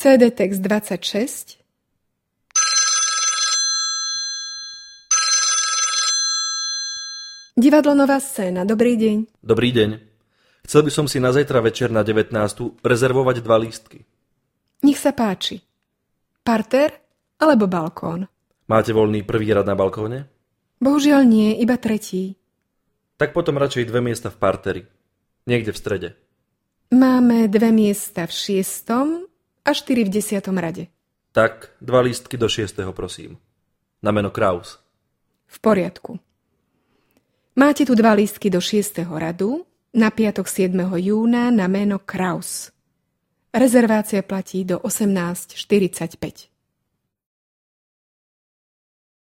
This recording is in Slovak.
CD text 26. Divadlo Nová scéna, dobrý deň. Dobrý deň. Chcel by som si na zajtra večer na 19. rezervovať 2 lístky. Nech sa páči. Parter alebo balkón? Máte voľný prvý rad na balkóne? Bohužiaľ nie, iba tretí. Tak potom radšej 2 miesta v parteri. Niekde v strede. Máme 2 miesta v 6. a 4 v 10. rade. Tak, 2 lístky do 6. prosím. Na meno Kraus. V poriadku. Máte tu 2 lístky do 6. radu na piatok 7. júna na meno Kraus. Rezervácia platí do 18:45.